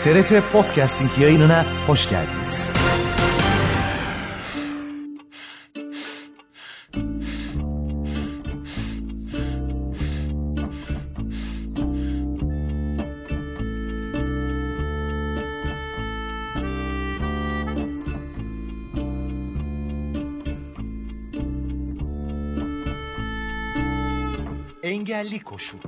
TRT Podcasting yayınına hoş geldiniz. Engelli koşu.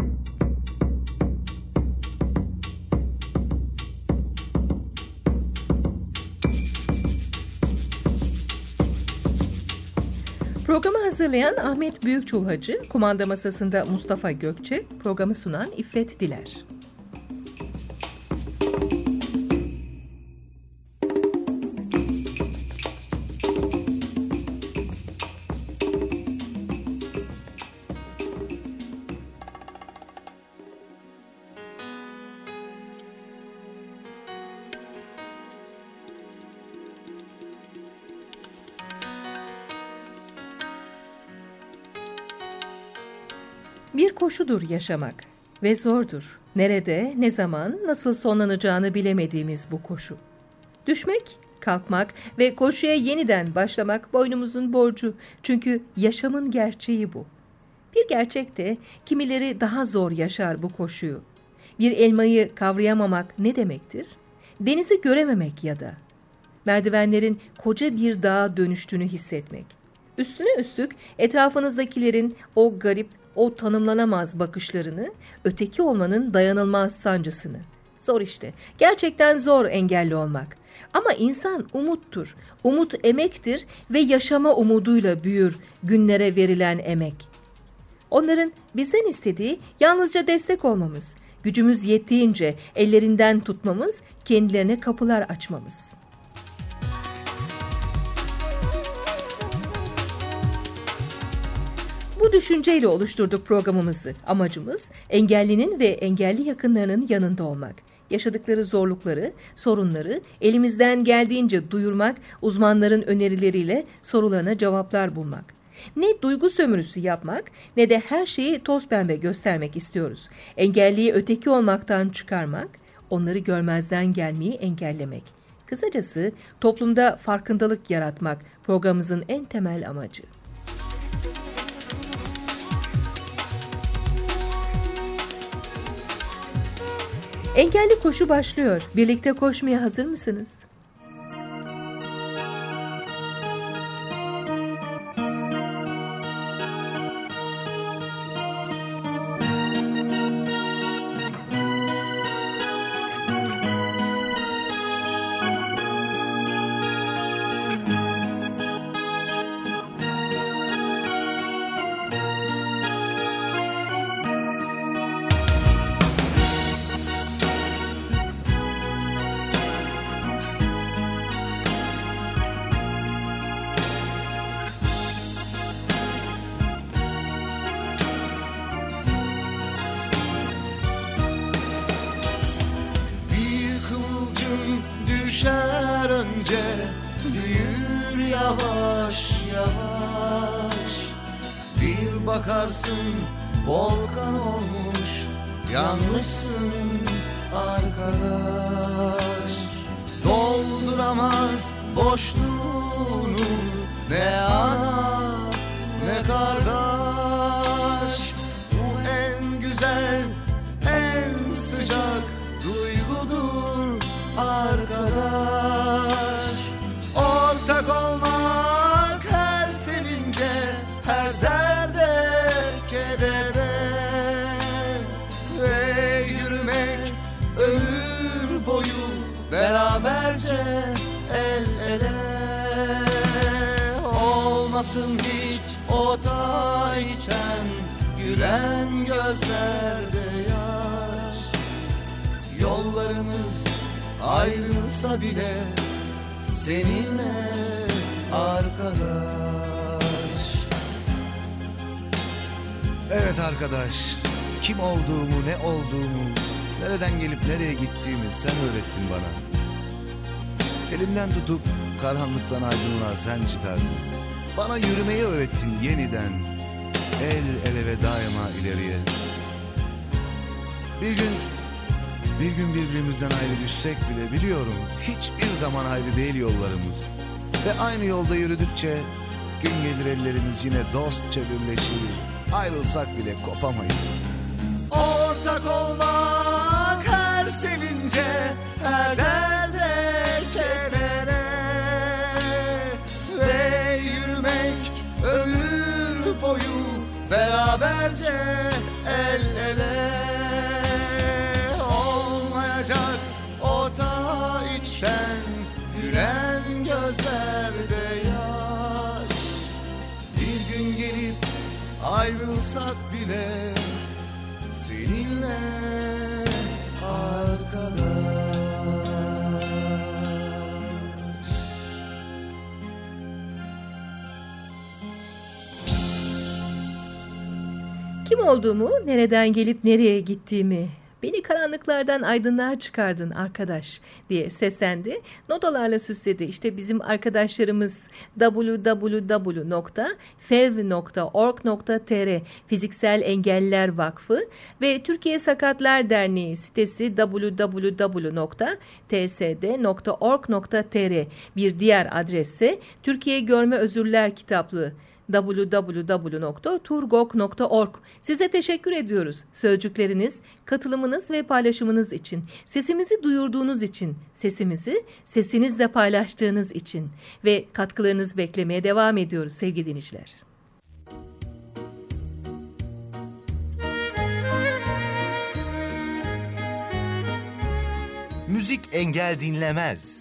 Programı hazırlayan Ahmet Büyükçulhacı, kumanda masasında Mustafa Gökçe, programı sunan İffet Diler. Bir koşudur yaşamak ve zordur. Nerede, ne zaman, nasıl sonlanacağını bilemediğimiz bu koşu. Düşmek, kalkmak ve koşuya yeniden başlamak boynumuzun borcu. Çünkü yaşamın gerçeği bu. Bir gerçek de kimileri daha zor yaşar bu koşuyu. Bir elmayı kavrayamamak ne demektir? Denizi görememek ya da. Merdivenlerin koca bir dağa dönüştüğünü hissetmek. Üstüne üstlük etrafınızdakilerin o garip, o tanımlanamaz bakışlarını, öteki olmanın dayanılmaz sancısını. Zor işte. Gerçekten zor engelli olmak. Ama insan umuttur. Umut emektir ve yaşama umuduyla büyür günlere verilen emek. Onların bizden istediği yalnızca destek olmamız, gücümüz yettiğince ellerinden tutmamız, kendilerine kapılar açmamız. Bu düşünceyle oluşturduk programımızı. Amacımız engellinin ve engelli yakınlarının yanında olmak. Yaşadıkları zorlukları, sorunları elimizden geldiğince duyurmak, uzmanların önerileriyle sorularına cevaplar bulmak. Ne duygu sömürüsü yapmak ne de her şeyi toz pembe göstermek istiyoruz. Engelliyi öteki olmaktan çıkarmak, onları görmezden gelmeyi engellemek. Kısacası toplumda farkındalık yaratmak programımızın en temel amacı. Engelli koşu başlıyor. Birlikte koşmaya hazır mısınız? Düşer önce, büyür yavaş yavaş. Bir bakarsın volkan olmuş, yanmışsın arkadaş. Dolduramaz boşluğunu ne ana ne kardeş. Bu en güzel, en sıcak duygudur arkadaş. Ortak olmak her sevince, her derde, kedere. Ve yürümek ömür boyu beraberce el ele. Olmasın hiç o tayken gülen gözlerde yaş. Yollarımız ayrılsa bile seninle arkadaş. Evet arkadaş, kim olduğumu, ne olduğumu, nereden gelip nereye gittiğimi sen öğrettin bana. Elimden tutup karanlıktan aydınlığa sen çıkardın. Bana yürümeyi öğrettin yeniden, el ele ve daima ileriye. Bir gün Bir gün birbirimizden ayrı düşsek bile biliyorum hiçbir zaman ayrı değil yollarımız. Ve aynı yolda yürüdükçe gün gelir ellerimiz yine dostça birleşir. Ayrılsak bile kopamayız. Ortak olmak her sevince, her derde, kedere ve yürümek ömür boyu beraberce el ele. Olmayacak o ta içten gülen gözlerde yaş. Bir gün gelip ayrılsak bile seninle arkadaş. Kim olduğumu, nereden gelip nereye gittiğimi, beni karanlıklardan aydınlığa çıkardın arkadaş diye seslendi. Notalarla süsledi. İşte bizim arkadaşlarımız www.fev.org.tr Fiziksel Engelliler Vakfı ve Türkiye Sakatlar Derneği sitesi www.tsd.org.tr. Bir diğer adresse Türkiye Görme Özürler Kitaplığı www.turgok.org. Size teşekkür ediyoruz. Sözcükleriniz, katılımınız ve paylaşımınız için, sesimizi duyurduğunuz için, sesimizi sesinizle paylaştığınız için ve katkılarınızı beklemeye devam ediyoruz sevgili dinleyiciler. Müzik engel dinlemez.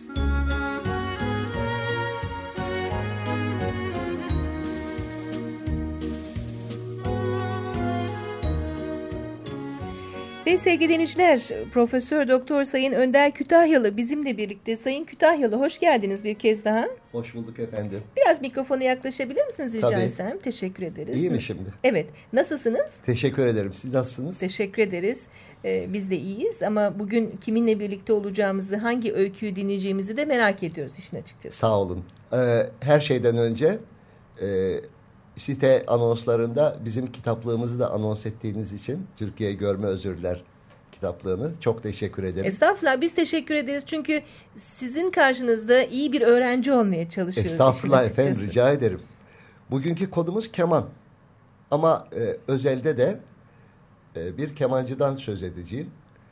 Ve sevgili dinleyiciler, Profesör Doktor Sayın Önder Kütahyalı bizimle birlikte. Sayın Kütahyalı, hoş geldiniz bir kez daha. Hoş bulduk efendim. Biraz mikrofona yaklaşabilir misiniz rica Tabii. etsem? Teşekkür ederiz. İyi mi şimdi? Evet. Nasılsınız? Teşekkür ederim. Siz nasılsınız? Teşekkür ederiz. Biz de iyiyiz ama bugün kiminle birlikte olacağımızı, hangi öyküyü dinleyeceğimizi de merak ediyoruz işin açıkçası. Sağ olun. Her şeyden önce site anonslarında bizim kitaplığımızı da anons ettiğiniz için Türkiye Görme Özürler kitaplığını çok teşekkür ederim. Estağfurullah, biz teşekkür ederiz çünkü sizin karşınızda iyi bir öğrenci olmaya çalışıyoruz. Estağfurullah işin açıkçası. efendim, rica ederim. Bugünkü konumuz keman. Ama özelde de bir kemancıdan söz edeceğim.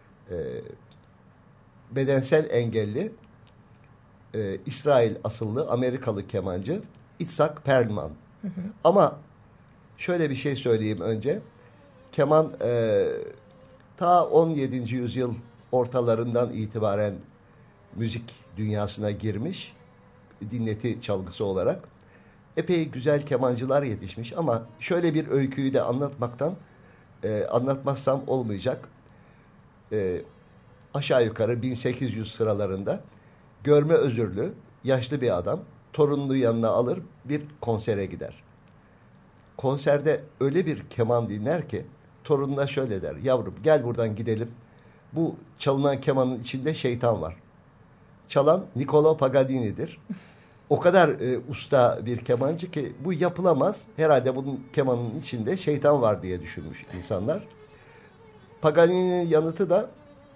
Bedensel engelli İsrail asıllı Amerikalı kemancı Itzhak Perlman. Hı hı. Ama şöyle bir şey söyleyeyim önce. Keman ta 17. yüzyıl ortalarından itibaren müzik dünyasına girmiş. Dinleti çalgısı olarak. Epey güzel kemancılar yetişmiş ama şöyle bir öyküyü de anlatmazsam olmayacak. Aşağı yukarı 1800 sıralarında görme özürlü yaşlı bir adam torununu yanına alır, bir konsere gider. Konserde öyle bir keman dinler ki torununa şöyle der: yavrum gel buradan gidelim. Bu çalınan kemanın içinde şeytan var. Çalan Niccolo Paganini'dir. O kadar usta bir kemancı ki bu yapılamaz. Herhalde bunun kemanın içinde şeytan var diye düşünmüş insanlar. Paganini'nin yanıtı da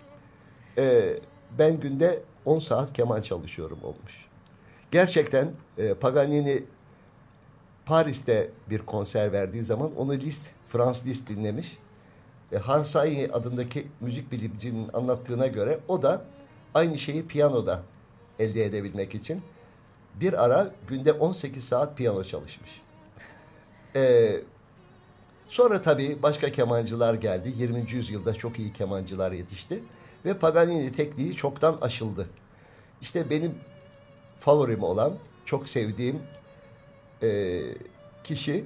ben günde 10 saat keman çalışıyorum olmuş. Gerçekten Paganini Paris'te bir konser verdiği zaman onu Franz Liszt dinlemiş. Hans Sayi adındaki müzik bilimcinin anlattığına göre o da aynı şeyi piyanoda elde edebilmek için bir ara günde 18 saat piyano çalışmış. Sonra tabii başka kemancılar geldi. 20. yüzyılda çok iyi kemancılar yetişti. Ve Paganini tekniği çoktan aşıldı. İşte benim favorim olan, çok sevdiğim kişi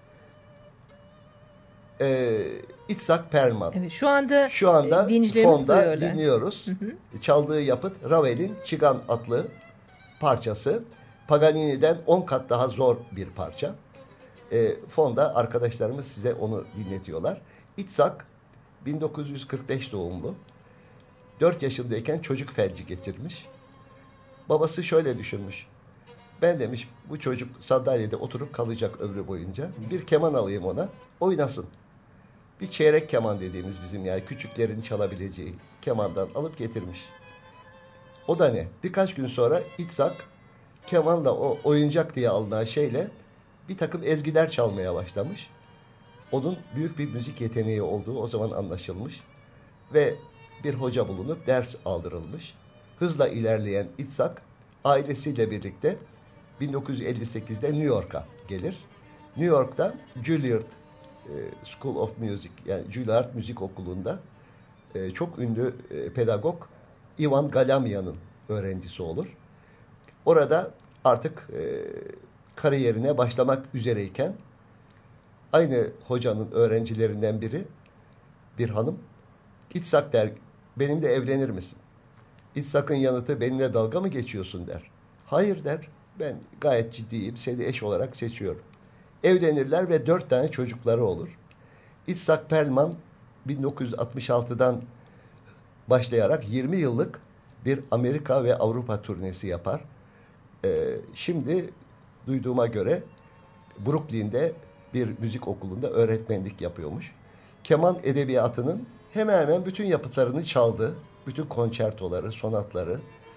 Itzhak Perlman. Evet, şu anda fonda dinliyoruz. Hı hı. Çaldığı yapıt Ravel'in Çigan adlı parçası. Paganini'den 10 kat daha zor bir parça. Fonda arkadaşlarımız size onu dinletiyorlar. Itzhak 1945 doğumlu. 4 yaşındayken çocuk felci geçirmiş. Babası şöyle düşünmüş: ben demiş bu çocuk sandalyede oturup kalacak ömrü boyunca. Bir keman alayım ona, oynasın. bir çeyrek keman dediğimiz bizim yani küçüklerin çalabileceği kemandan alıp getirmiş. O da ne? Birkaç gün sonra İtsak kemanla o oyuncak diye alınan şeyle bir takım ezgiler çalmaya başlamış. Onun büyük bir müzik yeteneği olduğu o zaman anlaşılmış. Ve bir hoca bulunup ders aldırılmış. Hızla ilerleyen İtsak ailesiyle birlikte 1958'de New York'a gelir. New York'ta Juilliard School of Music yani Juilliard Müzik Okulu'nda çok ünlü pedagog Ivan Galamian'ın öğrencisi olur. Orada artık kariyerine başlamak üzereyken aynı hocanın öğrencilerinden biri bir hanım İtsak der benimle evlenir misin? İtsak'ın yanıtı benimle dalga mı geçiyorsun der. Hayır der ben gayet ciddiyim seni eş olarak seçiyorum. Evlenirler ve 4 tane çocukları olur. İtsak Perlman 1966'dan başlayarak 20 yıllık bir Amerika ve Avrupa turnesi yapar. Şimdi duyduğuma göre Brooklyn'de bir müzik okulunda öğretmenlik yapıyormuş. Keman edebiyatının hemen hemen bütün yapıtlarını çaldı. Bütün konçertoları, sonatları.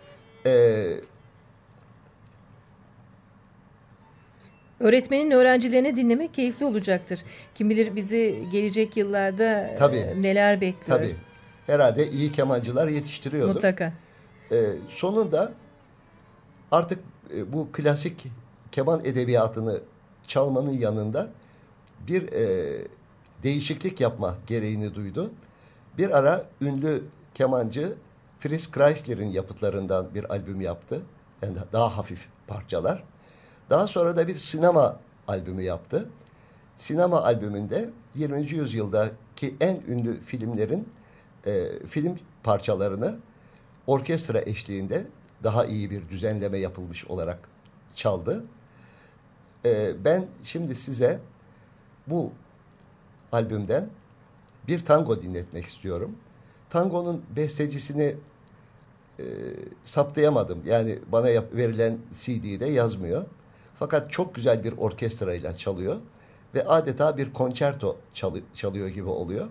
Öğretmenin öğrencilerini dinlemek keyifli olacaktır. Kim bilir bizi gelecek yıllarda neler bekliyor. Tabii. Herhalde iyi kemancılar yetiştiriyordur. Mutlaka. Sonunda artık bu klasik keman edebiyatını çalmanın yanında bir değişiklik yapma gereğini duydu. Bir ara ünlü kemancı Fritz Kreisler'in yapıtlarından bir albüm yaptı. Yani daha hafif parçalar. Daha sonra da bir sinema albümü yaptı. Sinema albümünde 20. yüzyıldaki en ünlü filmlerin film parçalarını orkestra eşliğinde daha iyi bir düzenleme yapılmış olarak çaldı. Ben şimdi size bu albümden bir tango dinletmek istiyorum. Tangonun bestecisini saptayamadım. Yani bana verilen CD'de yazmıyor. Fakat çok güzel bir orkestrayla çalıyor. Ve adeta bir konçerto çalıyor gibi oluyor.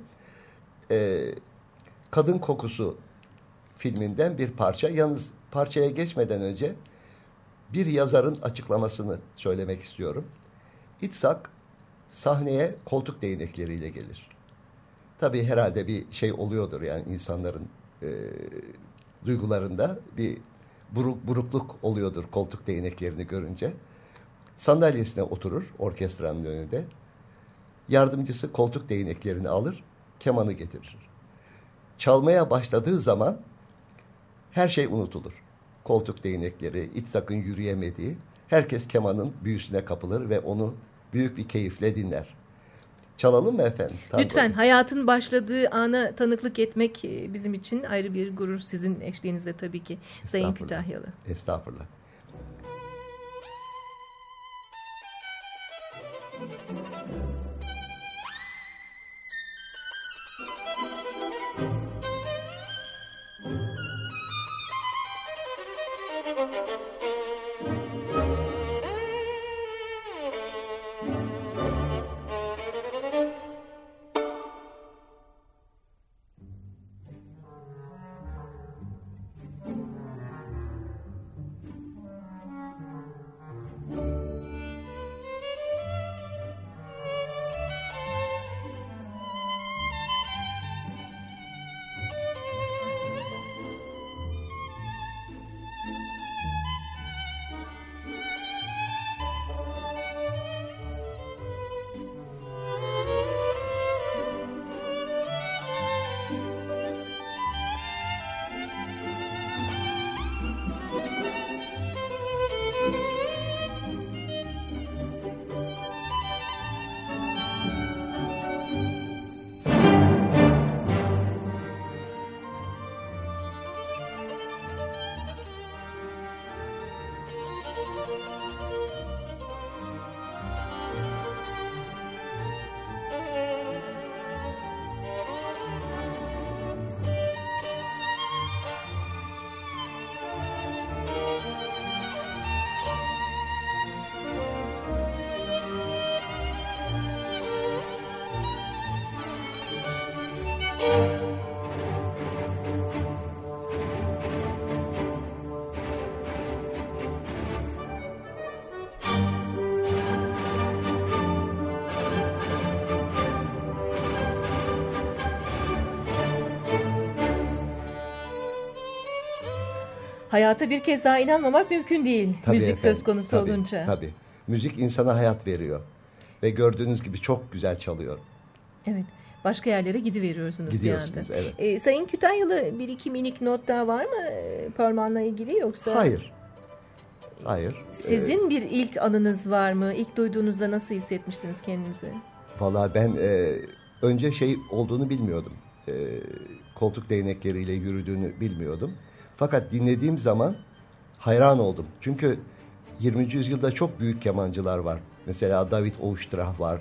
Kadın Kokusu filminden bir parça. Yalnız parçaya geçmeden önce bir yazarın açıklamasını söylemek istiyorum. İtsak sahneye koltuk değnekleriyle gelir. Tabii herhalde bir şey oluyordur yani insanların duygularında bir burukluk oluyordur koltuk değneklerini görünce. Sandalyesine oturur orkestranın önünde. Yardımcısı koltuk değneklerini alır, kemanı getirir. Çalmaya başladığı zaman her şey unutulur. Koltuk değnekleri, İtsak'ın yürüyemediği, herkes kemanın büyüsüne kapılır ve onu büyük bir keyifle dinler. Çalalım mı efendim? Lütfen hayatın başladığı ana tanıklık etmek bizim için ayrı bir gurur. Sizin eşliğinizde tabii ki Sayın Kütahyalı. Estağfurullah. Hayata bir kez daha inanmamak mümkün değil. Tabii Müzik efendim, söz konusu tabii, olunca. Tabii. Müzik insana hayat veriyor. Ve gördüğünüz gibi çok güzel çalıyor. Evet. Başka yerlere gidiveriyorsunuz bir Gidiyorsunuz, anda. evet. Sayın Kütahyalı bir iki minik not daha var mı Parman'la ilgili yoksa? Hayır. Hayır. Sizin bir ilk anınız var mı? İlk duyduğunuzda nasıl hissetmiştiniz kendinizi? Valla ben önce şey olduğunu bilmiyordum. Koltuk değnekleriyle yürüdüğünü bilmiyordum. Fakat dinlediğim zaman hayran oldum. Çünkü 20. yüzyılda çok büyük kemancılar var. Mesela David Oistrakh var.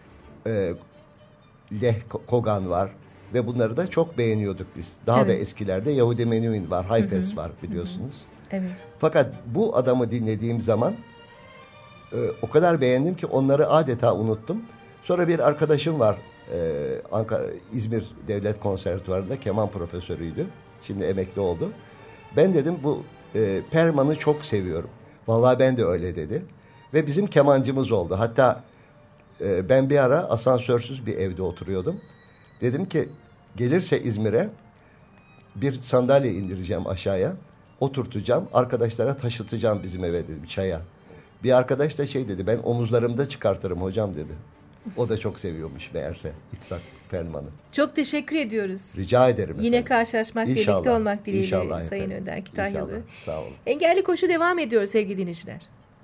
Lech Kogan var. Ve bunları da çok beğeniyorduk biz. Daha da eskilerde Yehudi Menuhin var. Heifetz var biliyorsunuz. Evet. Fakat bu adamı dinlediğim zaman o kadar beğendim ki onları adeta unuttum. Sonra bir arkadaşım var. İzmir Devlet Konservatuvarı'nda keman profesörüydü. Şimdi emekli oldu. Ben dedim bu Perman'ı çok seviyorum. Vallahi ben de öyle dedi. Ve bizim kemancımız oldu. Hatta ben bir ara asansörsüz bir evde oturuyordum. Dedim ki gelirse İzmir'e bir sandalye indireceğim aşağıya. Oturtacağım. Arkadaşlara taşıtacağım bizim eve dedim çaya. Bir arkadaş da şey dedi, ben omuzlarımda çıkartırım hocam dedi. O da çok seviyormuş meğerse İtsak Perman'ı. Çok teşekkür ediyoruz. Rica ederim. Yine efendim. karşılaşmak, İnşallah, birlikte olmak dileğiyle İnşallah Sayın efendim. Önder Kütahyalı. İnşallah, sağ olun. Engelli Koşu devam ediyor sevgili dinleyiciler.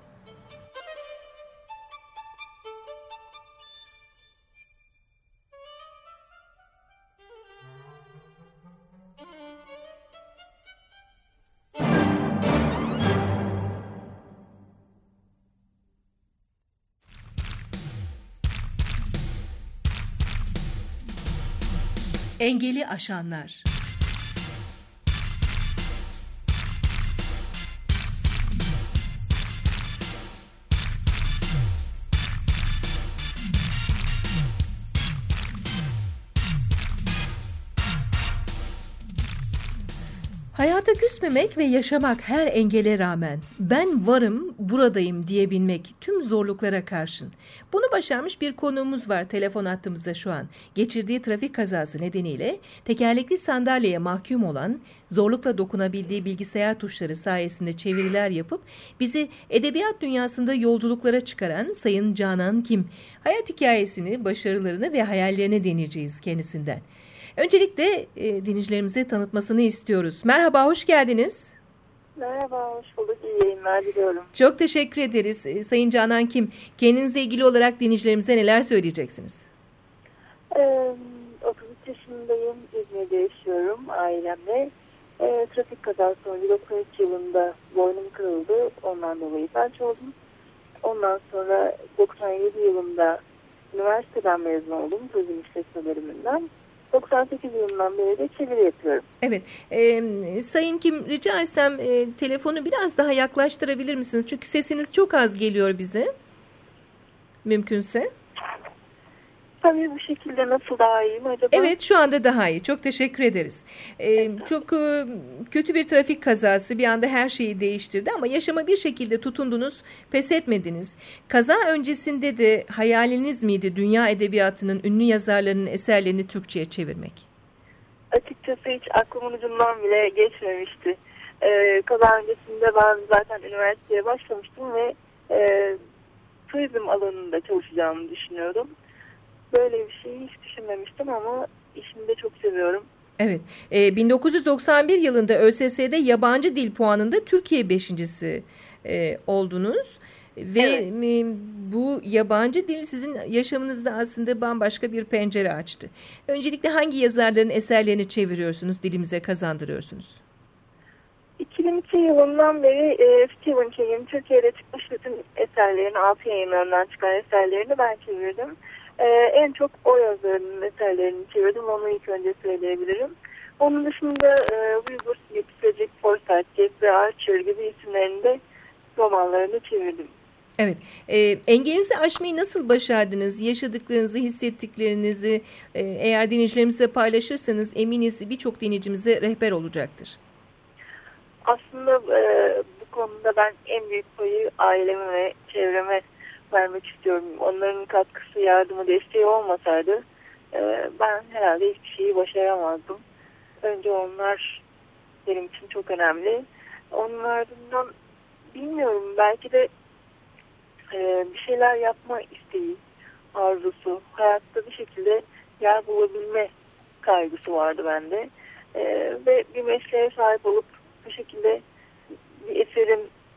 Engeli aşanlar. Hayata küsmemek ve yaşamak her engele rağmen ben varım, buradayım diyebilmek tüm zorluklara karşın. Bunu başarmış bir konuğumuz var telefon hattımızda şu an. Geçirdiği trafik kazası nedeniyle tekerlekli sandalyeye mahkum olan, zorlukla dokunabildiği bilgisayar tuşları sayesinde çeviriler yapıp bizi edebiyat dünyasında yolculuklara çıkaran Sayın Canan Kim. Hayat hikayesini, başarılarını ve hayallerini dinleyeceğiz kendisinden. Öncelikle dinleyicilerimize tanıtmasını istiyoruz. Merhaba, hoş geldiniz. Merhaba, hoş bulduk. İyi yayınlar diliyorum. Çok teşekkür ederiz. Sayın Canan Kim, kendinizle ilgili olarak dinleyicilerimize neler söyleyeceksiniz? 33 yaşındayım, İzmir'de yaşıyorum ailemle. Trafik kazası sonucu 93 yılında boynum kırıldı. Ondan dolayı felç oldum. Ondan sonra 97 yılında üniversiteden mezun oldum. Turizm işletme bölümünden. 98 yılından beri de çeviri yapıyorum. Evet. Sayın Kim, rica etsem telefonu biraz daha yaklaştırabilir misiniz? Çünkü sesiniz çok az geliyor bize. Mümkünse. Tabii bu şekilde nasıl daha iyi mi acaba? Evet, şu anda daha iyi. Çok teşekkür ederiz. Çok kötü bir trafik kazası bir anda her şeyi değiştirdi ama yaşama bir şekilde tutundunuz, pes etmediniz. Kaza öncesinde de hayaliniz miydi dünya edebiyatının ünlü yazarlarının eserlerini Türkçe'ye çevirmek? Açıkçası hiç aklımın ucundan bile geçmemişti. Kaza öncesinde ben zaten üniversiteye başlamıştım ve turizm alanında çalışacağımı düşünüyordum. Böyle bir şeyi hiç düşünmemiştim ama işimi de çok seviyorum. Evet. 1991 yılında ÖSS'de yabancı dil puanında Türkiye 5.'si oldunuz. Ve evet, bu yabancı dil sizin yaşamınızda aslında bambaşka bir pencere açtı. Öncelikle hangi yazarların eserlerini çeviriyorsunuz, dilimize kazandırıyorsunuz? 2002 yılından beri Stephen King'in Türkiye'de çıkmış bütün eserlerini, Altı Yayınları'ndan çıkan eserlerini ben çevirdim. En çok o yazarının eserlerini çevirdim. Onu ilk önce söyleyebilirim. Onun dışında Wilbur Smith, Frederick Forsyth, Jeffrey Archer gibi isimlerin de romanlarını çevirdim. Evet. Engelinizi aşmayı nasıl başardınız? Yaşadıklarınızı, hissettiklerinizi eğer dinleyicilerimize paylaşırsanız eminiz birçok dinleyicimize rehber olacaktır. Aslında bu konuda ben en büyük payı aileme ve çevreme vermek istiyorum. Onların katkısı, yardımı, desteği olmasaydı ben herhalde hiçbir şeyi başaramazdım. Önce onlar benim için çok önemli. Onun ardından bilmiyorum, belki de bir şeyler yapma isteği, arzusu, hayatta bir şekilde yer bulabilme kaygısı vardı bende. Ve bir mesleğe sahip olup bu şekilde bir eserin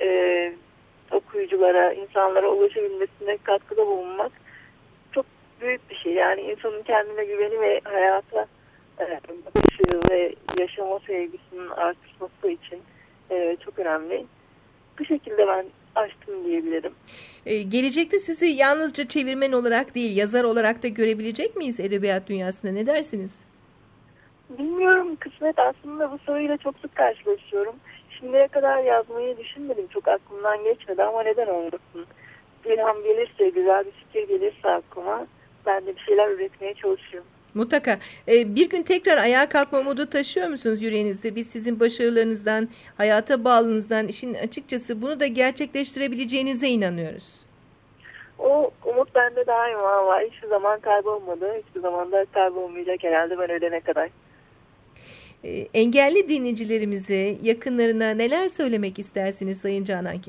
okuyuculara, insanlara ulaşabilmesine katkıda bulunmak çok büyük bir şey. Yani insanın kendine güveni ve hayata bakışı ve yaşama sevgisinin artırması için çok önemli. Bu şekilde ben açtım diyebilirim. Gelecekte sizi yalnızca çevirmen olarak değil, yazar olarak da görebilecek miyiz edebiyat dünyasında? Ne dersiniz? Bilmiyorum, kısmet. Aslında bu soruyla çok sık karşılaşıyorum. Şimdiye kadar yazmayı düşünmedim. Çok aklımdan geçmedi ama neden olmasın? İlham gelirse, güzel bir fikir gelirse aklıma, ben de bir şeyler üretmeye çalışıyorum. Mutlaka. Bir gün tekrar ayağa kalkma umudu taşıyor musunuz yüreğinizde? Biz sizin başarılarınızdan, hayata bağlılığınızdan, işin açıkçası bunu da gerçekleştirebileceğinize inanıyoruz. O umut bende daima var. Hiçbir zaman kaybolmadı. Hiçbir zaman da kaybolmayacak herhalde ben ölene kadar. Engelli dinleyicilerimize, yakınlarına neler söylemek istersiniz Sayın Canan Kim?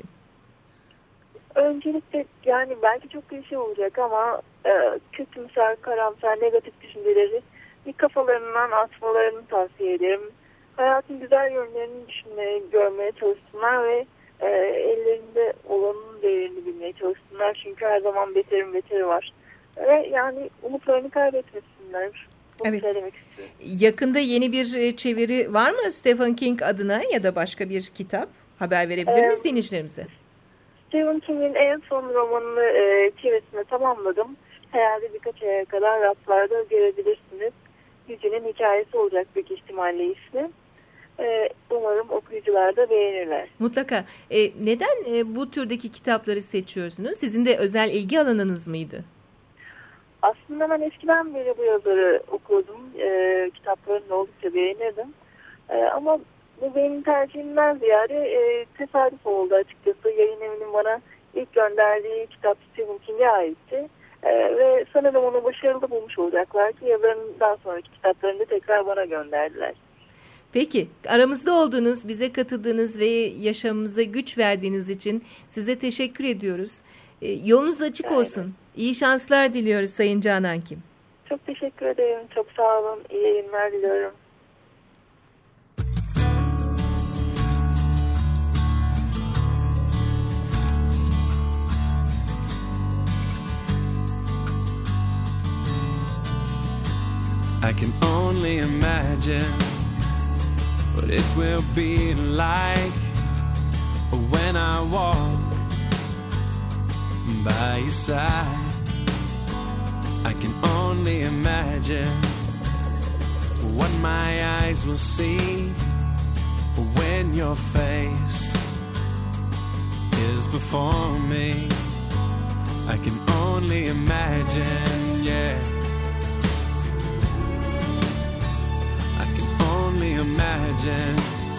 Öncelikle yani belki çok klişe olacak ama kötümser, karamsar, negatif düşünceleri bir kafalarından atmalarını tavsiye ederim. Hayatın güzel yönlerini düşünmeye, görmeye çalışsınlar ve ellerinde olanın değerini bilmeye çalışsınlar. Çünkü her zaman beterin beteri var. Ve yani umutlarını kaybetmesinler. Bunu Evet. söylemek istiyorum. Yakında yeni bir çeviri var mı Stephen King adına ya da başka bir kitap? Haber verebilir miyiz dinleyicilerimize? Stephen King'in en son romanını çevirisini tamamladım. Herhalde birkaç aya kadar raflarda görebilirsiniz. Yüce'nin hikayesi olacak büyük ihtimalle ismi. Umarım okuyucular da beğenirler. Mutlaka. Neden bu türdeki kitapları seçiyorsunuz? Sizin de özel ilgi alanınız mıydı? Aslında ben eskiden beri bu yazarı okudum. Kitaplarını oldukça beğenirdim. Ama bu benim tercihimden ziyade tesadüf oldu açıkçası. Yayın evinin bana ilk gönderdiği kitap Stephen King'e aitti. Ve sanırım onu başarılı bulmuş olacaklar ki yazarın daha sonraki kitaplarını da tekrar bana gönderdiler. Peki, aramızda olduğunuz, bize katıldığınız ve yaşamımıza güç verdiğiniz için size teşekkür ediyoruz. Yolunuz açık olsun. İyi şanslar diliyoruz Sayın Canan Kim. Çok teşekkür ederim. Çok sağ olun. İyi yayınlar diliyorum. I can only imagine what it will be like when I walk by your side. I can only imagine what my eyes will see when your face is before me. I can only imagine, yeah. Imagine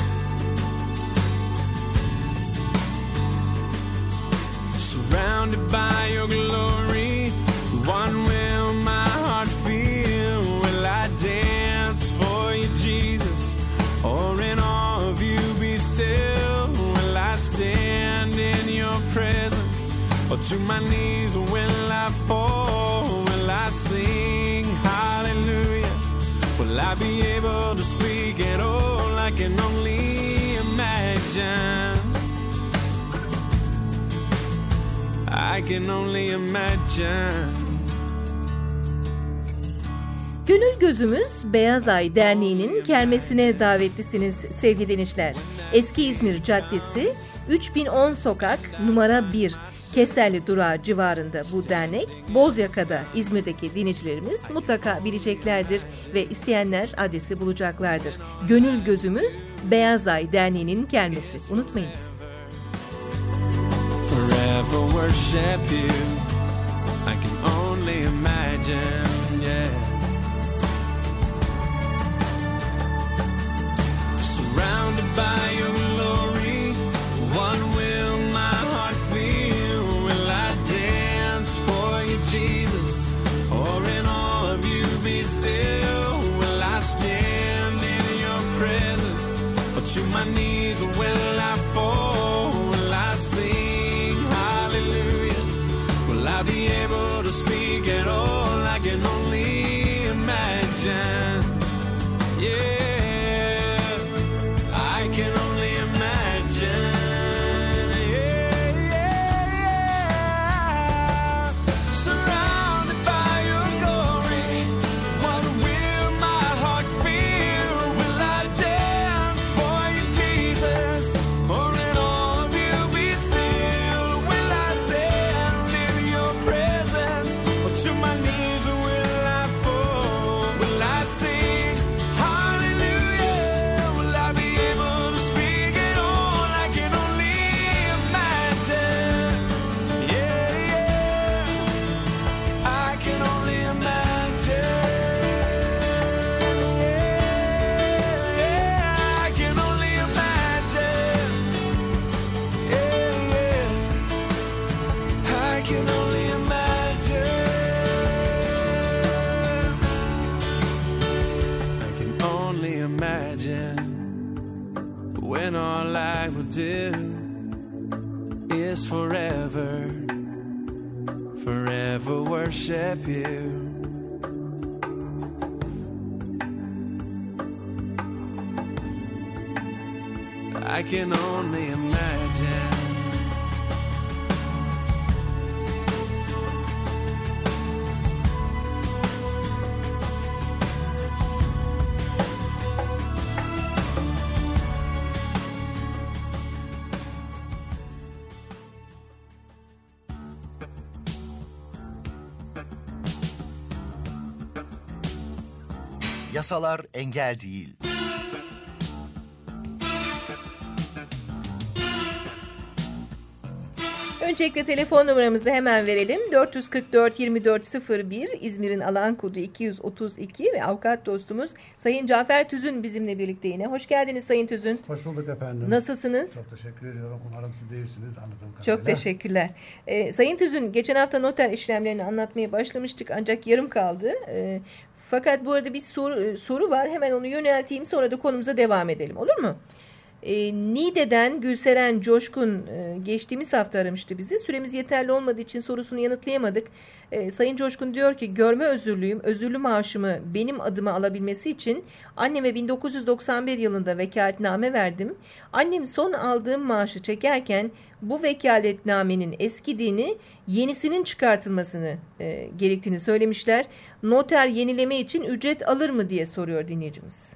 surrounded by your glory, what will my heart feel? Will I dance for you, Jesus, or in awe of you be still? Will I stand in your presence, or to my knees will I fall? Will I sing hallelujah? Will I be able to speak at all? I can only imagine. I can only imagine. Gönül Gözümüz Beyaz Ay Derneği'nin kermesine davetlisiniz sevgili dinleyiciler. Eski İzmir Caddesi 3010 Sokak numara 1 Keserli Durağı civarında bu dernek. Bozyaka'da İzmir'deki dinleyicilerimiz mutlaka bileceklerdir ve isteyenler adresi bulacaklardır. Gönül Gözümüz Beyaz Ay Derneği'nin kermesi. Unutmayınız. Forever worship you. I can only imagine, yeah. Surrounded by your glory, what will my heart feel? Will I dance for you, Jesus, or in all of you be still? Will I stand in your presence, or to my knees will I fall? Will I sing hallelujah? Will I be able to speak at all? I can only imagine. Yeah, I can only imagine. When all I will do is forever, forever worship you. I can only imagine. Yasalar engel değil. Öncelikle telefon numaramızı hemen verelim. 444-2401, İzmir'in alan kodu 232 ve avukat dostumuz Sayın Cafer Tüzün bizimle birlikte yine. Hoş geldiniz Sayın Tüzün. Hoş bulduk efendim. Nasılsınız? Çok teşekkür ediyorum. Umarım siz değilsiniz anladığım kadarıyla. Çok teşekkürler. Sayın Tüzün, geçen hafta noter işlemlerini anlatmaya başlamıştık ancak yarım kaldı. Fakat bu arada bir soru var. Hemen onu yönelteyim, sonra da konumuza devam edelim. Olur mu? Niğde'den Gülseren Coşkun geçtiğimiz hafta aramıştı bizi. Süremiz yeterli olmadığı için sorusunu yanıtlayamadık. Sayın Coşkun diyor ki, görme özürlüyüm. Özürlü maaşımı benim adıma alabilmesi için anneme 1991 yılında vekaletname verdim. Annem son aldığım maaşı çekerken bu vekaletnamenin eskidiğini, yenisinin çıkartılmasını gerektiğini söylemişler. Noter yenileme için ücret alır mı diye soruyor dinleyicimiz.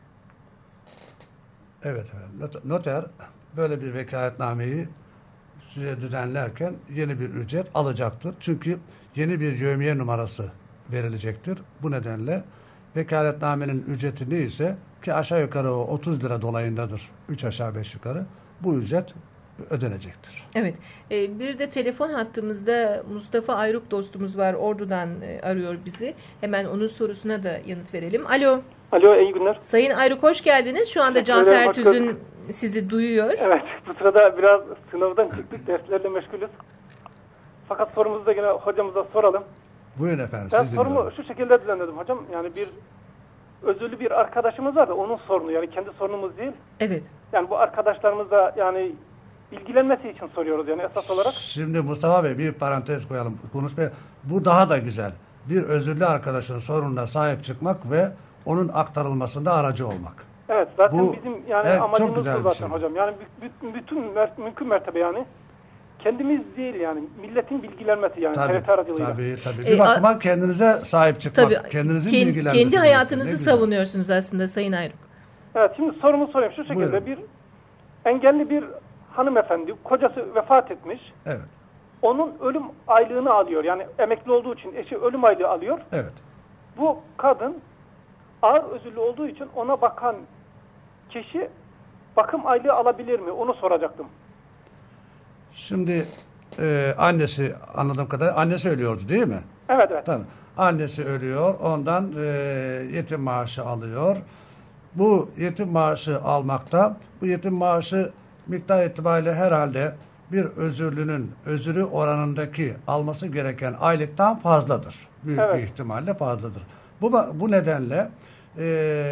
Evet efendim. Noter böyle bir vekaletnameyi size düzenlerken yeni bir ücret alacaktır. Çünkü yeni bir yevmiye numarası verilecektir. Bu nedenle vekaletnamenin ücreti neyse, ki aşağı yukarı o 30 lira dolayındadır. 3 aşağı 5 yukarı. Bu ücret ödenecektir. Evet. Bir de telefon hattımızda Mustafa Ayruk dostumuz var. Ordu'dan arıyor bizi. Hemen onun sorusuna da yanıt verelim. Alo. Alo, iyi günler. Sayın Ayruk, hoş geldiniz. Şu anda Cafer Tüzün sizi duyuyor. Evet, bu sırada biraz sınavdan çıktık, derslerle meşgulüz. Fakat sorumuzu da yine hocamıza soralım. Buyurun efendim. Ben sorumu şu şekilde düzenledim hocam. Yani bir özürlü bir arkadaşımız var da onun sorunu, yani kendi sorunumuz değil. Evet. Yani bu arkadaşlarımızla yani ilgilenmesi için soruyoruz yani esas olarak. Şimdi Mustafa Bey, bir parantez koyalım konuşmaya. Bu daha da güzel. Bir özürlü arkadaşın sorununa sahip çıkmak ve onun aktarılmasında aracı olmak. Evet, zaten bu, bizim yani amacımız bu zaten şey hocam. Yani bütün mümkün mertebe yani kendimiz değil yani milletin bilgilenmesi yani TRT aracılığıyla. Tabii. Bir bakıma kendinize sahip çıkmak, tabii, kendinizin bilgilenmesi. Kendi hayatınızı savunuyorsunuz aslında Sayın Ayruk. Evet, şimdi sorumu sorayım şu şekilde. Buyurun. Bir engelli bir hanımefendi, kocası vefat etmiş. Evet. Onun ölüm aylığını alıyor. Yani emekli olduğu için eşi ölüm aylığı alıyor. Evet. Bu kadın ağır özürlü olduğu için ona bakan kişi bakım aylığı alabilir mi? Onu soracaktım. Şimdi annesi, anladığım kadarıyla annesi ölüyordu değil mi? Evet. Tamam. Annesi ölüyor. Ondan yetim maaşı alıyor. Bu yetim maaşı almakta, bu yetim maaşı miktar itibariyle herhalde bir özürlünün özürü oranındaki alması gereken aylıktan fazladır. Büyük bir ihtimalle fazladır. Bu nedenle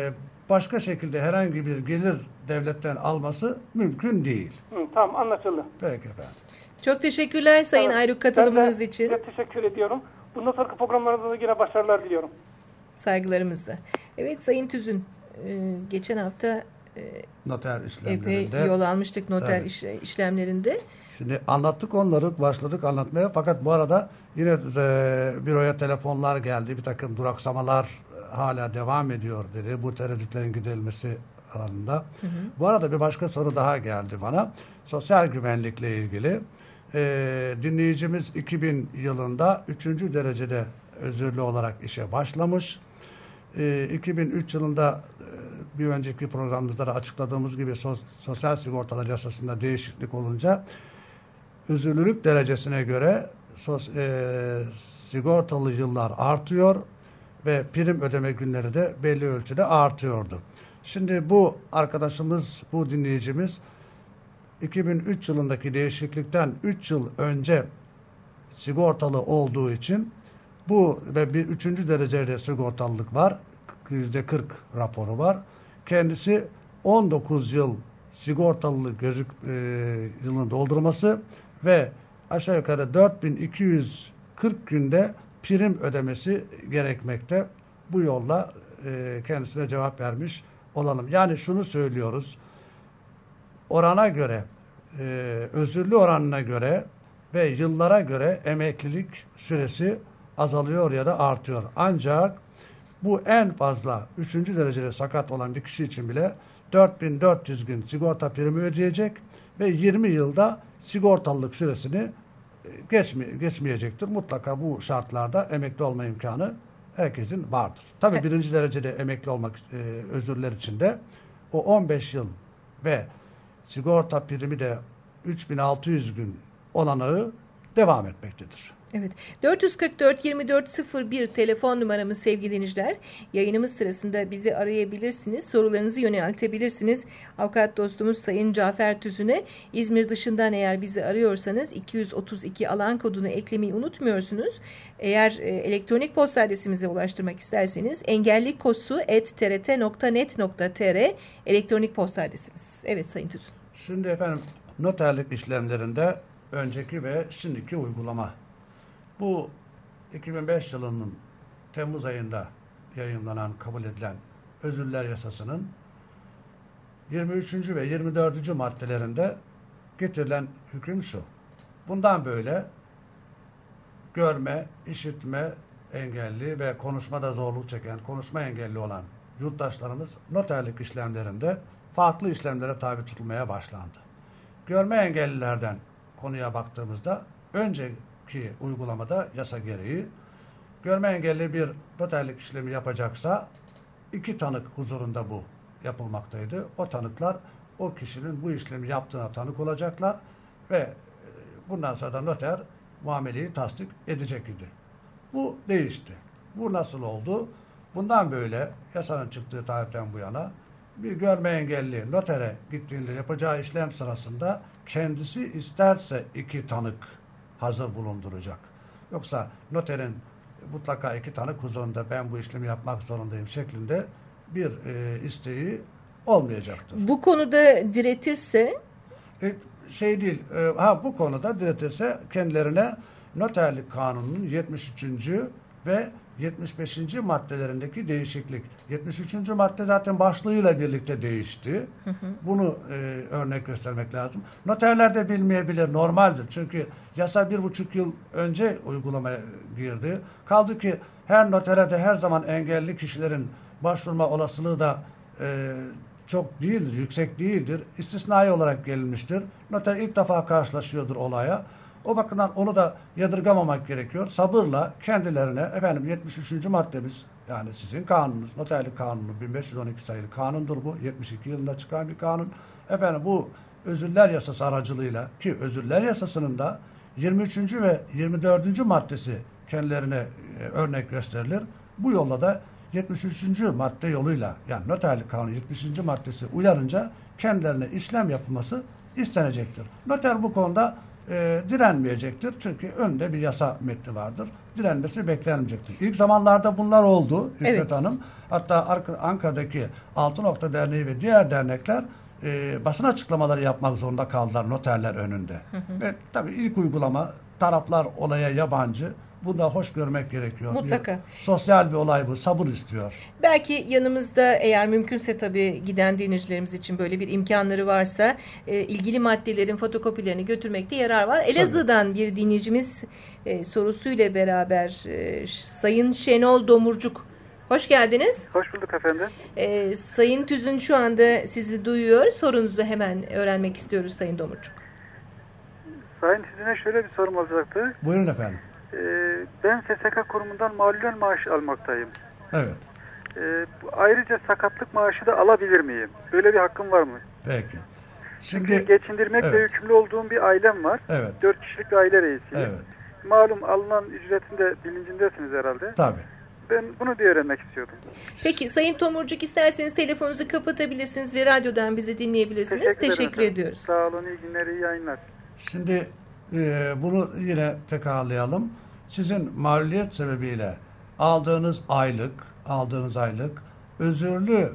başka şekilde herhangi bir gelir devletten alması mümkün değil. Tamam, anlaşıldı. Peki efendim. Çok teşekkürler Sayın Evet, Ayruk katılımınız ben de için. size teşekkür ediyorum. Bundan sonraki programlarınızda da yine başarılar diliyorum. Saygılarımızla. Evet Sayın Tüzün, geçen hafta Noter epey işlemlerinde. yol almıştık noter Evet. işlemlerinde. Şimdi anlattık onları, başladık anlatmaya. Fakat bu arada yine büroya telefonlar geldi. Bir takım duraksamalar hala devam ediyor dedi. Bu tereddütlerin giderilmesi alanında. Bu arada bir başka soru daha geldi bana. Sosyal güvenlikle ilgili. Dinleyicimiz 2000 yılında 3. derecede özürlü olarak işe başlamış. 2003 yılında bir önceki programımızda da açıkladığımız gibi sosyal sigortalar yasasında değişiklik olunca özürlülük derecesine göre sigortalı yıllar artıyor ve prim ödeme günleri de belli ölçüde artıyordu. Şimdi bu arkadaşımız, bu dinleyicimiz 2003 yılındaki değişiklikten 3 yıl önce sigortalı olduğu için bu ve bir 3. derecede sigortalılık var. %40 raporu var. Kendisi 19 yıl sigortalılık yılını doldurması ve aşağı yukarı 4240 günde prim ödemesi gerekmekte. Bu yolla kendisine cevap vermiş olalım. Yani şunu söylüyoruz. Orana göre, özürlü oranına göre ve yıllara göre emeklilik süresi azalıyor ya da artıyor. Ancak bu en fazla 3. derecede sakat olan bir kişi için bile 4400 gün sigorta primi ödeyecek ve 20 yılda sigortalılık süresini geçmeyecektir. Mutlaka bu şartlarda emekli olma imkanı herkesin vardır. Tabii 1. derecede emekli olmak özürler için de o 15 yıl ve sigorta primi de 3600 gün olanağı devam etmektedir. Evet. 444-2401 telefon numaramız sevgili dinleyiciler. Yayınımız sırasında bizi arayabilirsiniz. Sorularınızı yöneltebilirsiniz. Avukat dostumuz Sayın Cafer Tüzün'e İzmir dışından eğer bizi arıyorsanız 232 alan kodunu eklemeyi unutmuyorsunuz. Eğer elektronik posta adresimize ulaştırmak isterseniz engellikkosu@trt.net.tr elektronik posta adresimiz. Evet Sayın Tüzün. Şimdi efendim noterlik işlemlerinde önceki ve şimdiki uygulama. Bu 2005 yılının Temmuz ayında yayınlanan, kabul edilen özürler yasasının 23. ve 24. maddelerinde getirilen hüküm şu. Bundan böyle görme, işitme engelli ve konuşmada zorluk çeken, konuşma engelli olan yurttaşlarımız noterlik işlemlerinde farklı işlemlere tabi tutulmaya başlandı. Görme engellilerden konuya baktığımızda önceki uygulamada yasa gereği görme engelli bir noterlik işlemi yapacaksa 2 tanık huzurunda bu yapılmaktaydı. O tanıklar o kişinin bu işlemi yaptığına tanık olacaklar ve bundan sonra da noter muameleyi tasdik edecek idi. Bu değişti. Bu nasıl oldu? Bundan böyle yasanın çıktığı tarihten bu yana bir görme engelli notere gittiğinde yapacağı işlem sırasında kendisi isterse 2 tanık hazır bulunduracak. Yoksa noterin mutlaka 2 tanık huzurunda ben bu işlemi yapmak zorundayım şeklinde bir isteği olmayacaktır. Bu konuda diretirse bu konuda diretirse kendilerine noterlik kanununun 73. ve 75. maddelerindeki değişiklik. 73. madde zaten başlığıyla birlikte değişti. Bunu örnek göstermek lazım. Noterler de bilmeyebilir, normaldir. Çünkü yasa 1,5 yıl önce uygulamaya girdi. Kaldı ki her notere de her zaman engelli kişilerin başvurma olasılığı da çok değildir, yüksek değildir. İstisnai olarak gelinmiştir. Noter ilk defa karşılaşıyordur olaya. O bakımdan onu da yadırgamamak gerekiyor. Sabırla kendilerine 73. maddemiz, yani sizin kanununuz, noterlik kanunu 1512 sayılı kanundur bu. 72 yılında çıkan bir kanun. Bu özürler yasası aracılığıyla, ki özürler yasasının da 23. ve 24. maddesi kendilerine örnek gösterilir. Bu yolla da 73. madde yoluyla, yani noterlik kanunu 70. maddesi uyarınca kendilerine işlem yapılması istenecektir. Noter bu konuda direnmeyecektir. Çünkü önünde bir yasa metni vardır. Direnmesi beklenmeyecektir. İlk zamanlarda bunlar oldu Hikmet Evet. Hanım. Hatta Ankara'daki Altı Nokta Derneği ve diğer dernekler basın açıklamaları yapmak zorunda kaldılar noterler önünde. Ve tabii ilk uygulama, taraflar olaya yabancı. Bunu da hoş görmek gerekiyor. Mutlaka. Sosyal bir olay bu. Sabır istiyor. Belki yanımızda eğer mümkünse tabii giden dinleyicilerimiz için böyle bir imkanları varsa ilgili maddelerin fotokopilerini götürmekte yarar var. Elazığ'dan bir dinleyicimiz sorusuyla beraber Sayın Şenol Domurcuk. Hoş geldiniz. Hoş bulduk efendim. Sayın Tüzün şu anda sizi duyuyor. Sorunuzu hemen öğrenmek istiyoruz Sayın Domurcuk. Sayın Tüzün'e şöyle bir sorum olacaktı. Buyurun efendim. Ben SSK kurumundan malulen maaşı almaktayım. Evet. Ayrıca sakatlık maaşı da alabilir miyim? Böyle bir hakkım var mı? Peki. Çünkü geçindirmekle yükümlü olduğum bir ailem var. Evet. 4 kişilik bir aile reisiyim. Evet. Malum alınan ücretin de bilincindesiniz herhalde. Tabii. Ben bunu bir öğrenmek istiyordum. Peki Sayın Tomurcuk, isterseniz telefonunuzu kapatabilirsiniz ve radyodan bizi dinleyebilirsiniz. Teşekkür ediyoruz. Sağ olun, iyi günler, iyi yayınlar. Şimdi bunu yine tekrarlayalım. Sizin mağluliyet sebebiyle aldığınız aylık özürlülük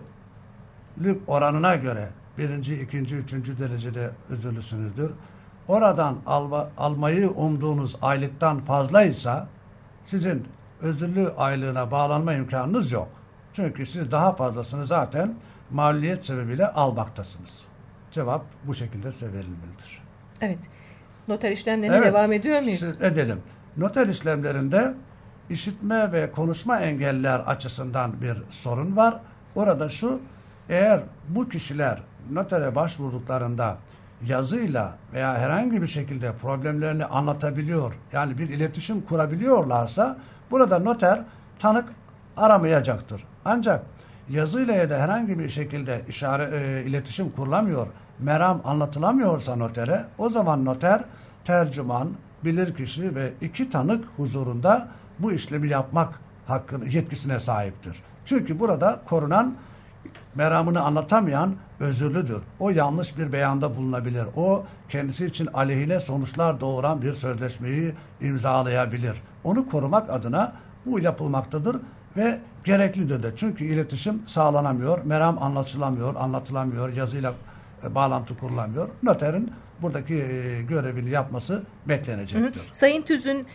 oranına göre birinci, ikinci, üçüncü derecede özürlüsünüzdür. Oradan almayı umduğunuz aylıktan fazlaysa sizin özürlü aylığına bağlanma imkanınız yok. Çünkü siz daha fazlasını zaten mağluliyet sebebiyle almaktasınız. Cevap bu şekilde size verilmelidir. Evet. Noter işlemlerine devam ediyor muyuz? Edelim. Noter işlemlerinde işitme ve konuşma engelliler açısından bir sorun var. Orada şu, eğer bu kişiler notere başvurduklarında yazıyla veya herhangi bir şekilde problemlerini anlatabiliyor, yani bir iletişim kurabiliyorlarsa burada noter tanık aramayacaktır. Ancak yazıyla ya da herhangi bir şekilde iletişim kurulamıyor, meram anlatılamıyorsa notere, o zaman noter tercüman, bilirkişi ve 2 tanık huzurunda bu işlemi yapmak yetkisine sahiptir. Çünkü burada korunan meramını anlatamayan özürlüdür. O yanlış bir beyanda bulunabilir. O kendisi için aleyhine sonuçlar doğuran bir sözleşmeyi imzalayabilir. Onu korumak adına bu yapılmaktadır ve gereklidir de. Çünkü iletişim sağlanamıyor, meram anlatılamıyor, yazıyla bağlantı kurulamıyor. Noterin buradaki görevini yapması beklenecektir. Sayın Tüzün,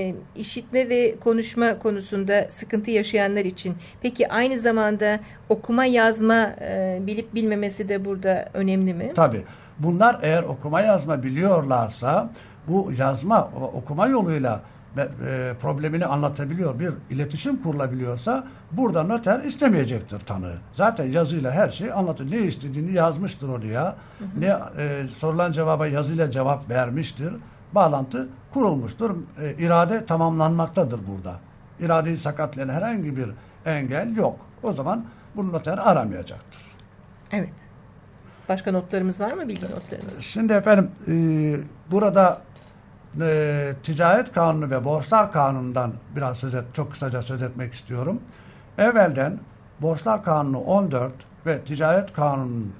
işitme ve konuşma konusunda sıkıntı yaşayanlar için peki aynı zamanda okuma yazma bilip bilmemesi de burada önemli mi? Tabii. Bunlar eğer okuma yazma biliyorlarsa bu okuma yoluyla problemini anlatabiliyor, bir iletişim kurulabiliyorsa burada noter istemeyecektir tanığı. Zaten yazıyla her şeyi anlatır. Ne istediğini yazmıştır oraya. Ne sorulan cevaba yazıyla cevap vermiştir. Bağlantı kurulmuştur. İrade tamamlanmaktadır burada. İradeyi sakatlayan herhangi bir engel yok. O zaman bunu noter aramayacaktır. Evet. Başka notlarımız var mı? Bilgi notlarımız. Şimdi efendim burada Ticaret Kanunu ve Borçlar Kanunu'ndan biraz çok kısaca söz etmek istiyorum. Evvelden Borçlar Kanunu 14 ve Ticaret Kanunu'nun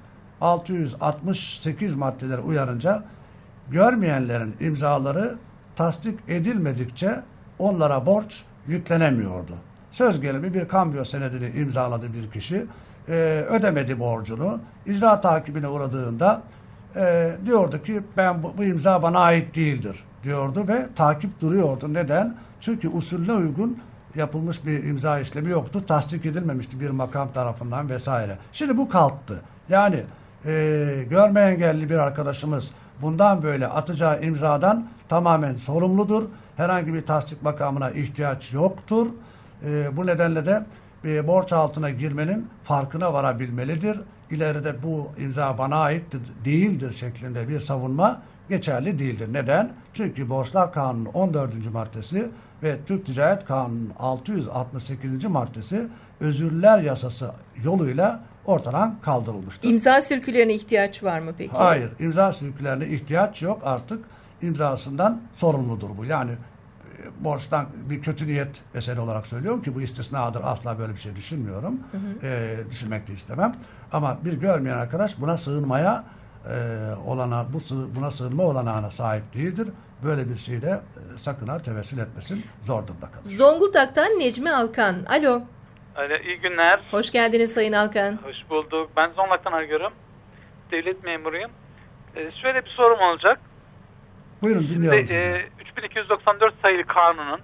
668 maddeleri uyarınca görmeyenlerin imzaları tasdik edilmedikçe onlara borç yüklenemiyordu. Söz gelimi bir kambiyo senedini imzaladı bir kişi, ödemedi borcunu, icra takibine uğradığında diyordu ki ben bu imza bana ait değildir diyordu ve takip duruyordu. Neden? Çünkü usulüne uygun yapılmış bir imza işlemi yoktu. Tasdik edilmemişti bir makam tarafından vesaire. Şimdi bu kalktı. Yani görme engelli bir arkadaşımız bundan böyle atacağı imzadan tamamen sorumludur. Herhangi bir tasdik makamına ihtiyaç yoktur. Bu nedenle de borç altına girmenin farkına varabilmelidir. İleride bu imza bana ait değildir şeklinde bir savunma geçerli değildir. Neden? Çünkü Borçlar Kanunu 14. maddesi ve Türk Ticaret Kanunu'nun 668. maddesi özürler yasası yoluyla ortadan kaldırılmıştır. İmza sirkülerine ihtiyaç var mı peki? Hayır, imza sirkülerine ihtiyaç yok. Artık imzasından sorumludur bu. Yani borçtan bir kötü niyet eseri olarak söylüyorum ki bu istisnadır. Asla böyle bir şey düşünmüyorum. Düşünmek de istemem. Ama bir görmeyen arkadaş buna sığınmaya buna sığınma olanağına sahip değildir. Böyle bir şeyle sakın ha tevessül etmesin. Zordur bakalım. Zonguldak'tan Necmi Alkan. Alo. Alo, iyi günler. Hoş geldiniz Sayın Alkan. Hoş bulduk. Ben Zonguldak'tan arıyorum. Devlet memuruyum. Şöyle bir sorum olacak. Buyurun, dinliyorum sizi. 3294 sayılı kanunun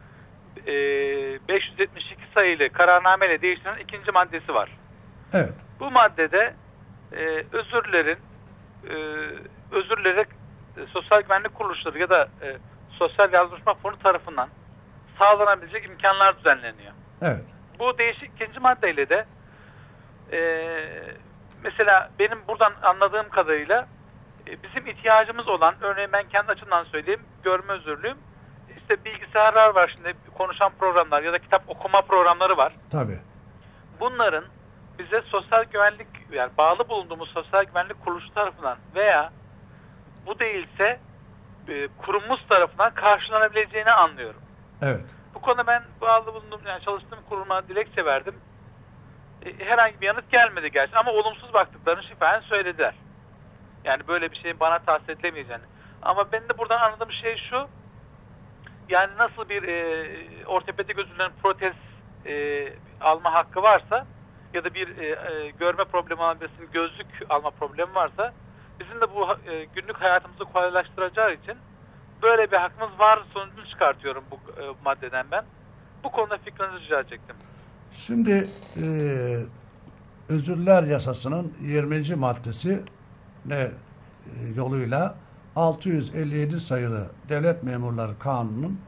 572 sayılı kararnameyle değiştirilen 2. maddesi var. Evet. Bu maddede özürlere sosyal güvenlik kuruluşları ya da sosyal yardımlaşma fonu tarafından sağlanabilecek imkanlar düzenleniyor. Evet. Bu değişik 2. maddeyle de mesela benim buradan anladığım kadarıyla bizim ihtiyacımız olan, örneğin ben kendi açımdan söyleyeyim, görme özürlüyüm. İşte bilgisayarlar var şimdi, konuşan programlar ya da kitap okuma programları var. Tabii. Bunların bize sosyal güvenlik, yani bağlı bulunduğumuz sosyal güvenlik kuruluşu tarafından veya bu değilse kurumumuz tarafından karşılanabileceğini anlıyorum. Evet. Bu konuda ben bağlı bulunduğum, yani çalıştığım kuruma dilekçe verdim. Herhangi bir yanıt gelmedi gerçi ama olumsuz baktıklarını şifayen söylediler. Yani böyle bir şeyin bana tahsis edilemeyeceğini. Ama ben de buradan anladığım şey şu. Yani nasıl bir ortopedik özürlerin protez alma hakkı varsa ya da bir görme problemi olan birisinin gözlük alma problemi varsa bizim de bu günlük hayatımızı kolaylaştıracağı için böyle bir hakkımız var sonucunu çıkartıyorum bu maddeden ben. Bu konuda fikrinizi rica edecektim. Şimdi özürler yasasının 20. maddesi yoluyla 657 sayılı Devlet Memurları Kanunu'nun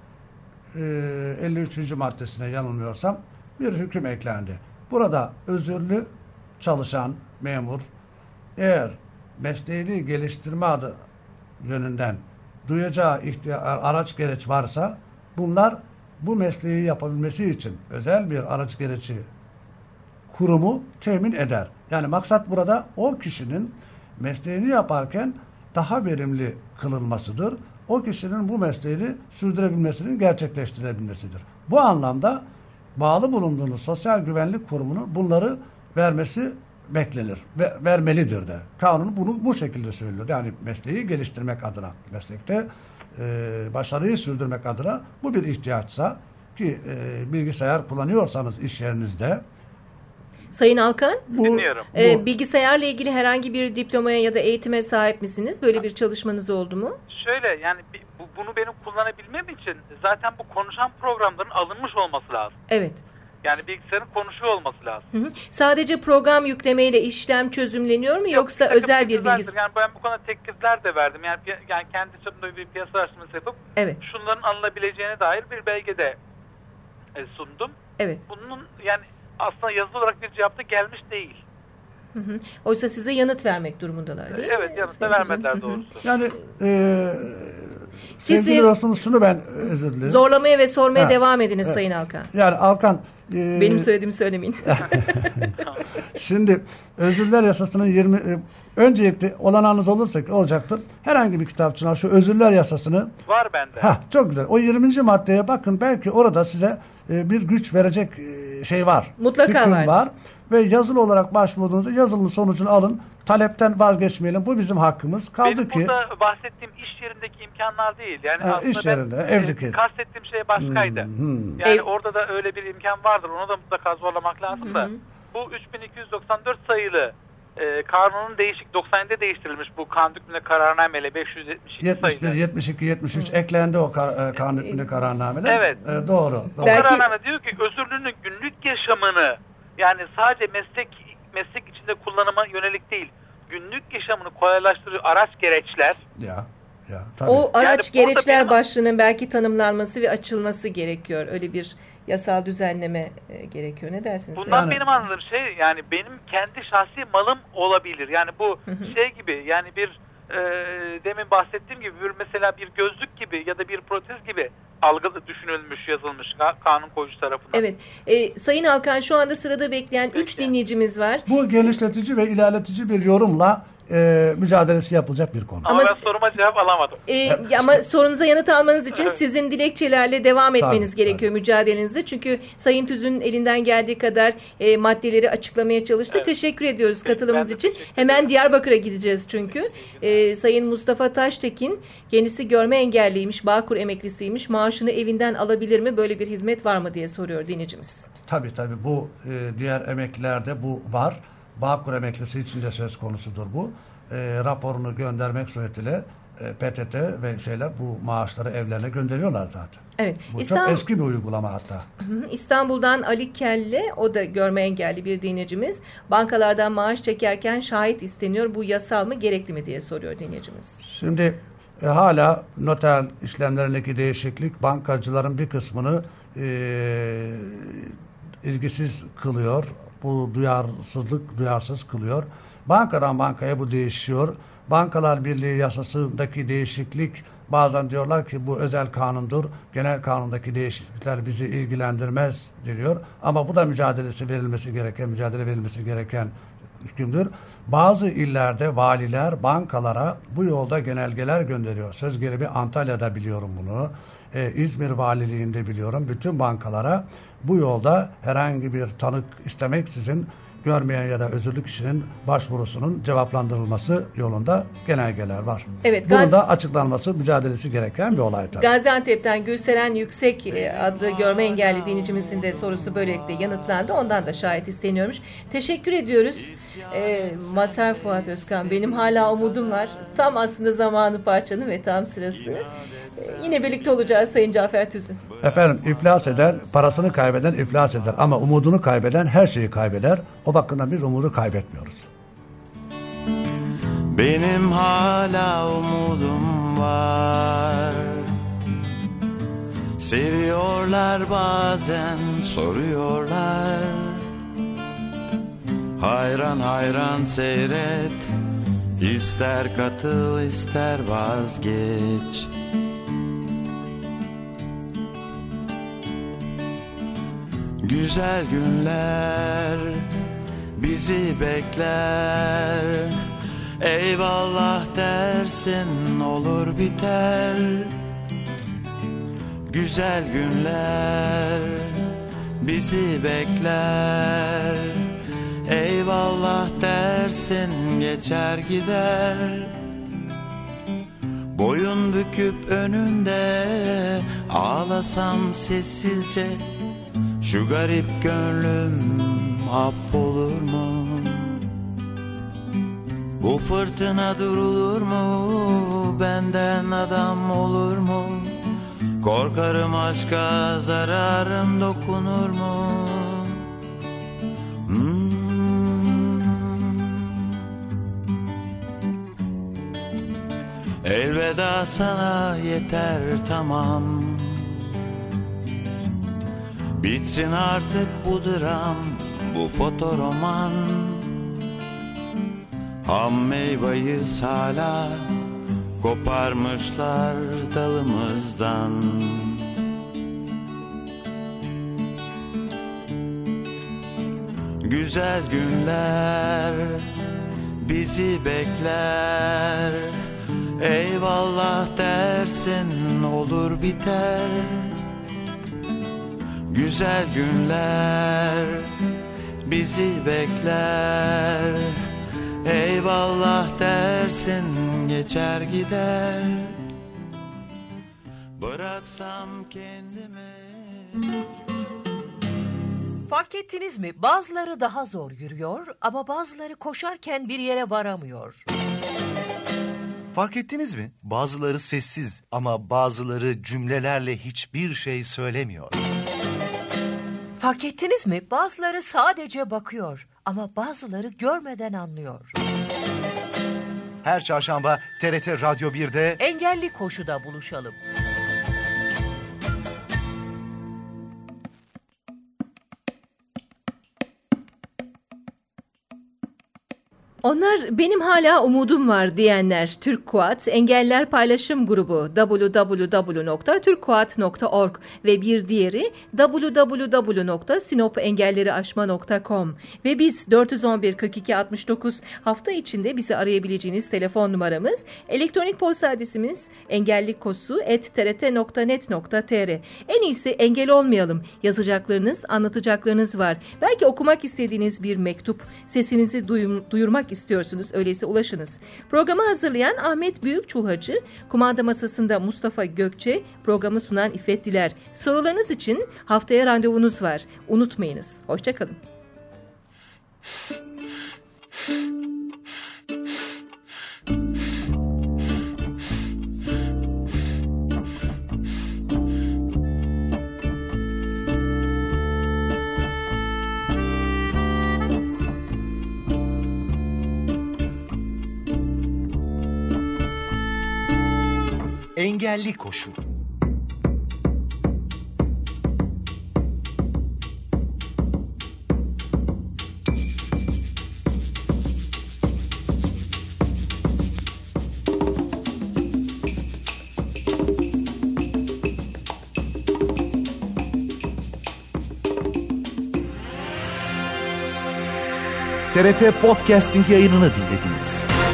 53. maddesine yanılmıyorsam bir hüküm eklendi. Burada özürlü çalışan memur eğer mesleğini geliştirme adı yönünden duyacağı araç gereç varsa bunlar bu mesleği yapabilmesi için özel bir araç gereci kurumu temin eder. Yani maksat burada o kişinin mesleğini yaparken daha verimli kılınmasıdır. O kişinin bu mesleğini sürdürebilmesinin gerçekleştirebilmesidir. Bu anlamda bağlı bulunduğunuz sosyal güvenlik kurumunun bunları vermesi beklenir ve vermelidir de. Kanun bunu bu şekilde söylüyor. Yani mesleği geliştirmek adına, meslekte başarıyı sürdürmek adına bu bir ihtiyaçsa ki bilgisayar kullanıyorsanız iş yerinizde. Sayın Alkan, Dinliyorum. Bilgisayarla ilgili herhangi bir diplomaya ya da eğitime sahip misiniz? Böyle bir çalışmanız oldu mu? Şöyle, yani bunu benim kullanabilmem için zaten bu konuşan programların alınmış olması lazım. Evet. Yani bilgisayarın konuşuyor olması lazım. Hı hı. Sadece program yüklemeyle işlem çözümleniyor mu yoksa özel bir bilgisayar? Yani ben bu konuda teklifler de verdim. Yani kendi çapımda bir piyasa araştırması yapıp şunların alınabileceğine dair bir belge de sundum. Evet. Bunun yani aslında yazılı olarak bir cevap da gelmiş değil. Hı hı. Oysa size yanıt vermek durumundalar değil mi? Evet, yanıt da vermediler doğrusu. Yani sevgili dostumuz şunu ben özür dilerim. Zorlamaya ve sormaya devam ediniz Sayın Alkan. Yani Alkan benim söylediğimi söylemeyin. Şimdi özürler yasasının öncelikle olanağınız olursa olacaktır. Herhangi bir kitapçına şu özürler yasasını var bende. Çok güzel. O 20. maddeye bakın, belki orada size bir güç verecek şey var. Mutlaka var. Ve yazılı olarak başvurduğunuzda yazılının sonucunu alın. Talepten vazgeçmeyelim. Bu bizim hakkımız. Kaldı benim ki burada bahsettiğim iş yerindeki imkanlar değil. Yani aslında iş yerinde, evdeki. Kastettiğim şey başkaydı. Yani orada da öyle bir imkan vardır. Onu da mutlaka zorlamak lazım da. Bu 3294 sayılı kanunun 97'de değiştirilmiş bu kanun hükmünde kararnameyle 572 71, sayılı. 72, 73 eklendi o kanun hükmünde kararnameler. Evet. Doğru. Kararname diyor ki özürlünün günlük yaşamını, yani sadece meslek içinde kullanıma yönelik değil, günlük yaşamını kolaylaştırıyor araç gereçler. Tabii. O araç yani gereçler başlığının belki tanımlanması ve açılması gerekiyor. Öyle bir yasal düzenleme gerekiyor. Ne dersiniz? Bundan benim anladığım şey, yani benim kendi şahsi malım olabilir. Yani bu şey gibi, yani bir demin bahsettiğim gibi mesela bir gözlük gibi ya da bir protez gibi algılı düşünülmüş, yazılmış kanun koyucu tarafından. Evet. Sayın Alkan, şu anda sırada bekleyen 3 dinleyicimiz var. Bu genişletici ve ilerletici bir yorumla mücadelesi yapılacak bir konu. Ama Ama ben soruma cevap alamadım. Ama sorunuza yanıt almanız için sizin dilekçelerle devam etmeniz Tabii, gerekiyor mücadelenizde. Çünkü Sayın Tüz'ün elinden geldiği kadar maddeleri açıklamaya çalıştı. Evet. Teşekkür ediyoruz katılımınız Ben de için. teşekkür Hemen Diyarbakır'a gideceğiz çünkü. Sayın Mustafa Taştekin kendisi görme engelliymiş, Bağkur emeklisiymiş. Maaşını evinden alabilir mi? Böyle bir hizmet var mı diye soruyor dinleyicimiz. Tabii bu diğer emeklilerde bu var. Bağkur emeklisi için de söz konusudur bu. Raporunu göndermek suretiyle PTT ve bu maaşları evlerine gönderiyorlar zaten. Evet. Bu çok eski bir uygulama hatta. İstanbul'dan Ali Kelle, o da görme engelli bir dinleyicimiz. Bankalardan maaş çekerken şahit isteniyor. Bu yasal mı, gerekli mi diye soruyor dinleyicimiz. Şimdi hala noter işlemlerindeki değişiklik bankacıların bir kısmını ilgisiz kılıyor. Bu duyarsız kılıyor. Bankadan bankaya bu değişiyor. Bankalar Birliği yasasındaki değişiklik bazen diyorlar ki bu özel kanundur. Genel kanundaki değişiklikler bizi ilgilendirmez deniyor. Ama bu da mücadele verilmesi gereken hükümdür. Bazı illerde valiler bankalara bu yolda genelgeler gönderiyor. Söz gelimi Antalya'da biliyorum bunu. İzmir Valiliğinde biliyorum. Bütün bankalara bu yolda herhangi bir tanık istemeksizin görmeyen ya da özürlü kişinin başvurusunun cevaplandırılması yolunda genelgeler var. Evet, bunun da açıklanması, mücadelesi gereken bir olay tabii. Gaziantep'ten Gülseren Yüksek adlı görme engelli dinleyicimizin de sorusu böylelikle yanıtlandı. Ondan da şahit isteniyormuş. Teşekkür ediyoruz. Mazhar Fuat Özkan, benim hala umudum var. Tam aslında zamanı parçanın ve tam sırası. Yine birlikte olacağız Sayın Cafer Tüzün. Efendim, iflas eden, parasını kaybeden iflas eder ama umudunu kaybeden her şeyi kaybeder. O bakımdan biz umudu kaybetmiyoruz. Benim hala umudum var. Seviyorlar bazen, soruyorlar. Hayran hayran seyret, ister katıl ister vazgeç. Güzel günler bizi bekler. Eyvallah dersin olur biter. Güzel günler bizi bekler. Eyvallah dersin geçer gider. Boyun büküp önünde ağlasam sessizce, şu garip gönlüm affolur mu? Bu fırtına durulur mu? Benden adam olur mu? Korkarım aşka zararım dokunur mu? Elveda sana yeter tamam. Bitsin artık bu dram, bu fotoroman. Ham meyveyiz hala, koparmışlar dalımızdan. Güzel günler bizi bekler. Eyvallah dersin olur biter. Güzel günler bizi bekler. Eyvallah dersin geçer gider. Bıraksam kendimi. Fark ettiniz mi? Bazıları daha zor yürüyor ama bazıları koşarken bir yere varamıyor. Fark ettiniz mi? Bazıları sessiz ama bazıları cümlelerle hiçbir şey söylemiyor. Fark ettiniz mi? Bazıları sadece bakıyor ama bazıları görmeden anlıyor. Her çarşamba TRT Radyo 1'de Engelli Koşu'da buluşalım. Bunlar benim hala umudum var diyenler. Türkkuat Engelliler Paylaşım Grubu www.turkkuat.org ve bir diğeri www.sinopengelleriaşma.com ve biz 411 42 69 hafta içinde bizi arayabileceğiniz telefon numaramız, elektronik posta adresimiz engellikkosu@trt.net.tr. En iyisi engel olmayalım. Yazacaklarınız, anlatacaklarınız var. Belki okumak istediğiniz bir mektup, sesinizi duyurmak istiyorsunuz. Öyleyse ulaşınız. Programı hazırlayan Ahmet Büyükçulhacı, kumanda masasında Mustafa Gökçe, programı sunan İffet Diler. Sorularınız için haftaya randevunuz var. Unutmayınız. Hoşçakalın. Engelli koşu. TRT Podcasting yayınını dinlediniz.